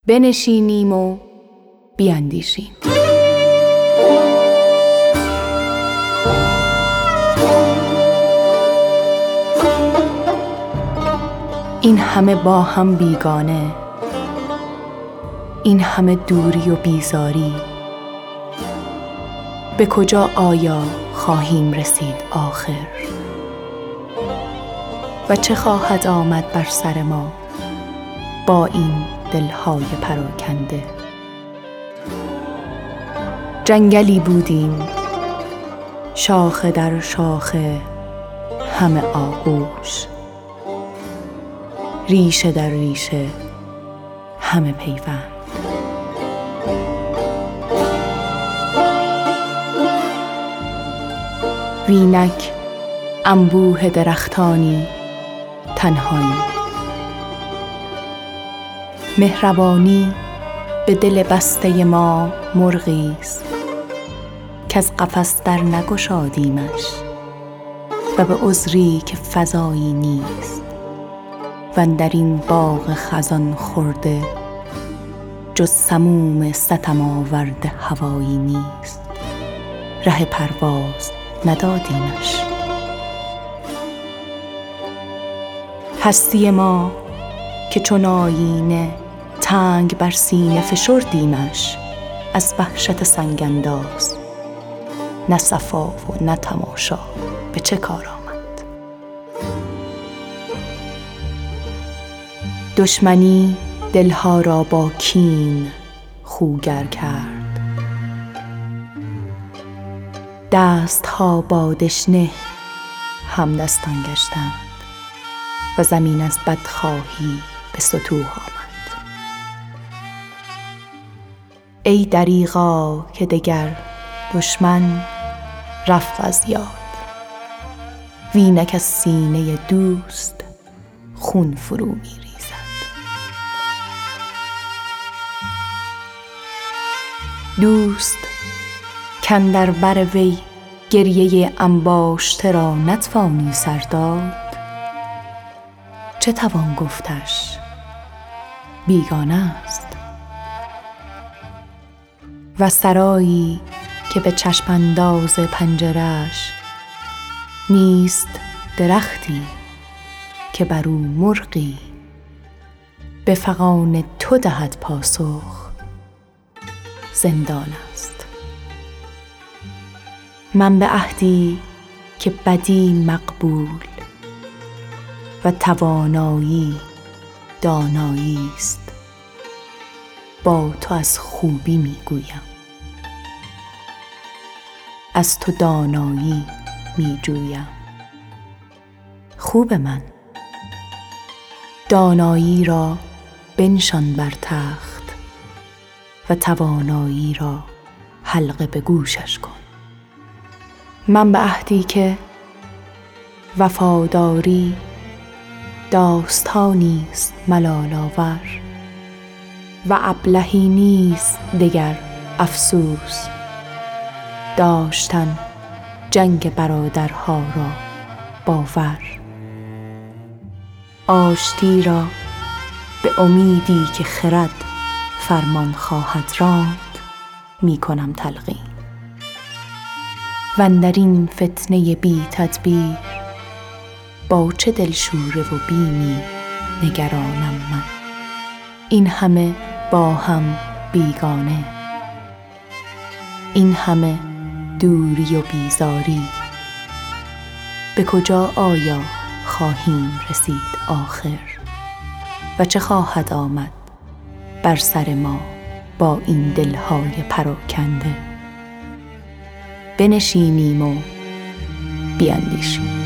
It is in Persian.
بنشینیم و بیاندیشیم. این همه با هم بیگانه، این همه دوری و بیزاری، به کجا آیا خواهیم رسید آخر؟ و چه خواهد آمد بر سر ما با این دلهای پراکنده؟ جنگلی بودیم، شاخه در شاخه همه آغوش، ریشه در ریشه همه پیوند. وینک انبوه درختانی تنهایی، مهربانی به دل بسته ما مرغیست که از قفس در نگشادیمش و به عذری که فضایی نیست و در این باغ خزان خورده جز سموم ستم آورده هوایی نیست، ره پرواز ندادیمش. هستی ما که چون آیینه تنگ بر سینه فشردیمش، از وحشت سنگ انداز نه صفا و نه تماشا به چه کار آمد؟ دشمنی دلها را با کین خوگر کرد، دستها با دشنه همدستان گشتند و زمین از بدخواهی به ستوه آمد. ای دریغا که دگر دشمن رفت از یاد، وینک از سینه دوست خون فرو می ریزد. دوست کاندر بر وی گریه انباشته را نتوانی سر داد، چه توان گفتش بیگانه است؟ و سرایی که به چشم انداز پنجره‌اش نیست درختی که بر او مرغی به فغان تو دهد پاسخ، زندان است. من به عهدی که بدی مقبول و توانایی دانایی است، با تو از خوبی میگویم، از تو دانایی میجویم. خوب من، دانایی را بنشان بر تخت و توانایی را حلقه به گوشش کن. من به عهدی که وفاداری داستانی است ملال آور و ابلهی نیست دگر افسوس، داشتن جنگ برادرها را باور، آشتی را به امیدی که خرد فرمان خواهد راند می کنم تلقین. و اندر این فتنه بی تدبیر با چه دلشوره و بیمی نگرانم من؟ این همه با هم بیگانه، این همه دوری و بیزاری، به کجا آیا خواهیم رسید آخر؟ و چه خواهد آمد بر سر ما با این دلهای پراکنده؟ بنشینیم و بیاندیشیم.